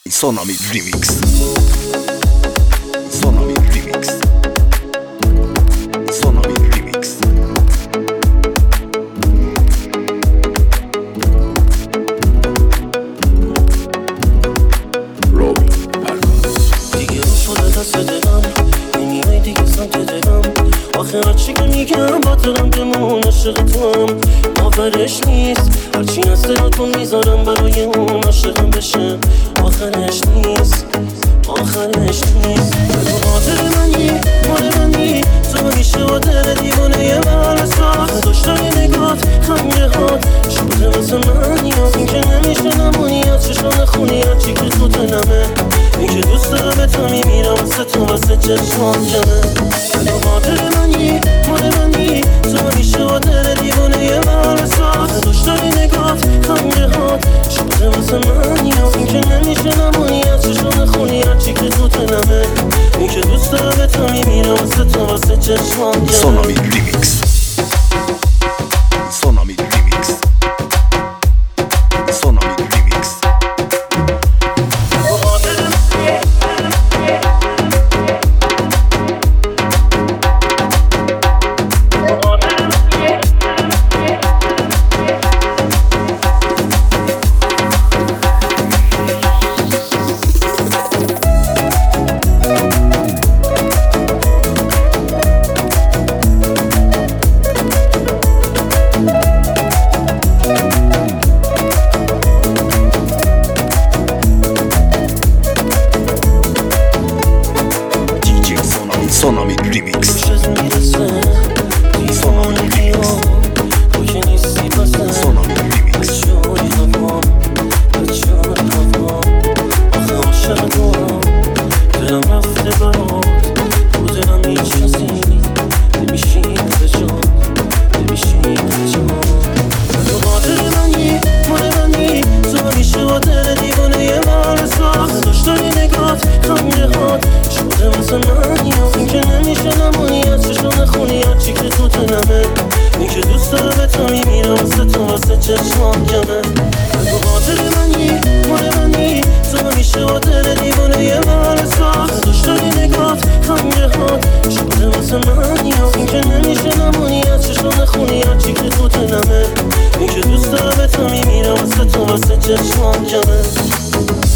Sonami Remix. Sonami Remix. Sonami Remix. Robbie Perkins. دیگه رو شده دست دلم نمیای دیگه سمت دلم آخر چی که میگم با دلم بمون عاشق تو هم آخرش نیست هرچی از دلتون میذارم برای اون عاشقم بشه آخرش نیست آخرش نیست تو خاطر منی مال منی تو میشه و دل دیوانه من ساخت داشتن نگات خمیره هات شده مثل من یا این که نمیشه نمونی از چشم نخونی هرچی که تو دلمه این که دوست دارم تا میمیرم واسه تو واسه چشمان جمه تو خاطر منی مال منی تو میشه و دل دیوانه من ساخت داشتن نگات خمیره هات شده مثل من یا این که نمیشه نمونی از چشم نخونی هرچی که تو دلمه این که دوست دارم تا میمیرم واسه تو واسه چشمان جمه Sonami Remix. Sonami Remix. Sonami Remix. Sonami Remix. Sonami Remix. این که دوست داره تا میمیرم واسه تو واسه چشمان جمه تو خاطر منی مال منی تو میشه و دل دیوانه من ساخت داشتن نگات خمیره هات شده واسه من یا این که نمیشه نمونی از چشم نخونی هرچی که تو دلمه این که دوست داره تا میمیرم واسه تو واسه چشمان جمه